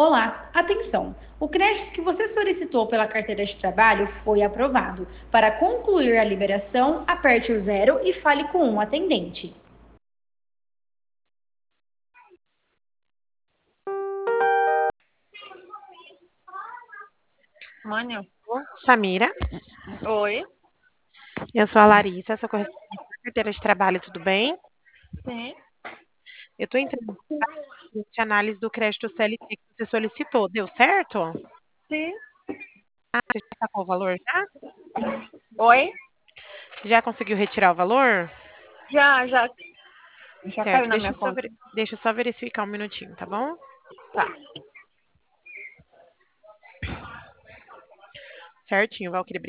Olá, atenção! O crédito que você solicitou pela carteira de trabalho foi aprovado. Para concluir a liberação, aperte o zero e fale com um atendente. Mano, Samira, oi, eu sou a Larissa, sou correspondente da carteira de trabalho, tudo bem? sim, Eu estou entrando de análise do crédito CLT que você solicitou, deu certo? sim, Você já sacou o valor já? oi, Já conseguiu retirar o valor? já caiu Certo, na minha conta. deixa eu só verificar um minutinho, tá bom? Tá, Certinho, Valquíria.